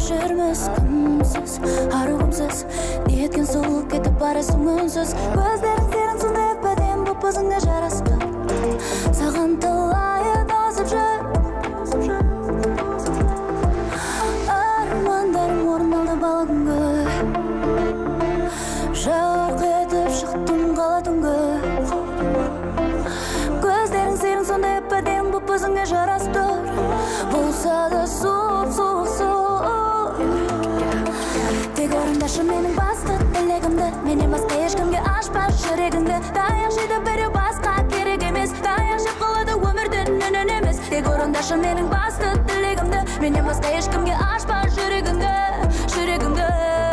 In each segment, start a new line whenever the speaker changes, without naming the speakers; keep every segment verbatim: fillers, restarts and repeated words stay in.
жүрміз кімсіз арығымсыз не еткен сол кетіп барасың үнсіз көздерің сенің сондай әп-әдемі боп өзіңе жарасты саған талай тосып жүр армандарым орындалды бала күнгі жарқ етіп шықтым қала түнгі көздерің сенің сондай әп-әдемі боп өзіңе жарасты болса да суық суық суық тек орындашы менің басты тілегімді менен басқа ешкімге ашпас жүрегіңді таяқ жейді біреу басқа керек емес таяқ жеп қалады өмірден үнін емес тек орындашы менің басты тілегімді менен басқа ешкімге ашпас жүрегіңді жүрегіңді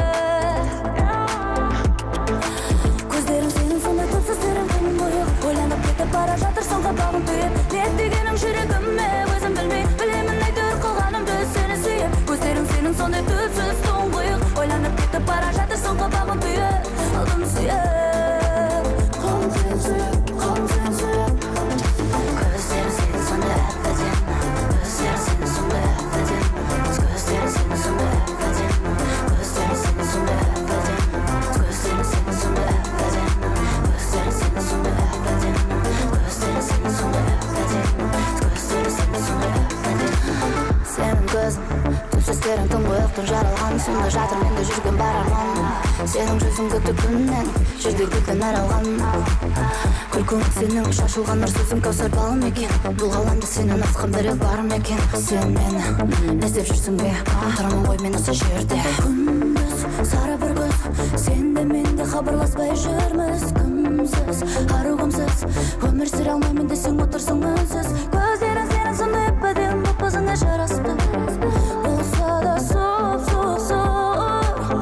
көздерің сенің сондай түпсіз терең күнің бойы ойланып кетіп бара жатырсың қабағың түйіп не дегенім жүрегіме өзім білмей білемін әйтеуір қалғанымды сені сүйіп көздерің сенің сондай түпсіз тұңғиық ойланып кетіп бара жатырсың қабағың түйіп алдым сүйіп қолым сені сүйіп қолым сені сүйіп көздерің сенің сондай әп-әдемі көздерің сенің сондай әп-әдемі көздерің сенің сондай әп-әдемі көздерің сенің сондай әп-әдемі көздерің сенің сондай әп-әдемі көздерің сенің сондай әп-әдемі көздерің сенің сондай әп-әдемі көздерің сенің сондай әп-әдемі сенің көзің түпсіздерің тұңғиықтың жаралған сонда жатыр менде жүрген бар арман сенің жүзің күтіп күннен жерде күткен аралған күлкің сенің шашылған нұр сөзің кәусар балым екен бұл ғаламда сенен асқан біреу бар ма екен сен мені не іздеп жүрсің бе тұрмын ғой мен осы жерде күндіз сары бір көз сен де мен де хабарласпай жүрміз кімсіз арығымсыз өмір сүре алмаймын десең отырсың үнсіз көздерің сенің сондай әп-әдемі боп өзіңе жарасты болса да суық суық суық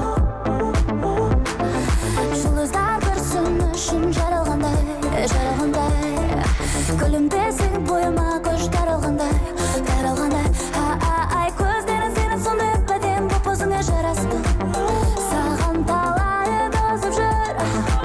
жұлдыздар бір түн үшін жаралғандай жаралғандай күлімдесең бойыма көз таралғандай таралғандай ай көздерің сенің сондай әп-әдемі боп өзіңе жарасты саған талай тосып жүр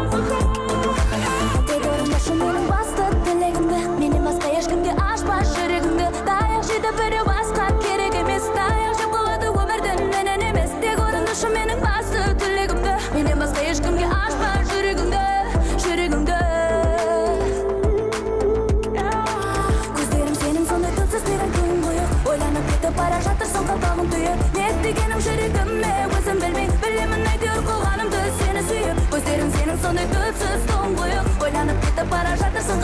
тек орындашы менің басты тілегімді менен басқа ешкімге ашпас жүрегіңді таяқ жейді біреу басқа керек емес таяқ жеп қалады өмірден үнін емес тек орындашы менің басты тілегімді менен басқа ешкімге ашпас жүрегіңді жүрегіңді көздерің сенің сондай түпсіз терең тұңғиық ойланып кетіп бара жатырсың қабағың түйіп не дегенім жүрегіме өзім білмей білемін әйтеуір қалғанымды сені сүйіп көздерің сенің сондай түпсіз тұңғиық ойланып кетіп бара жатырсың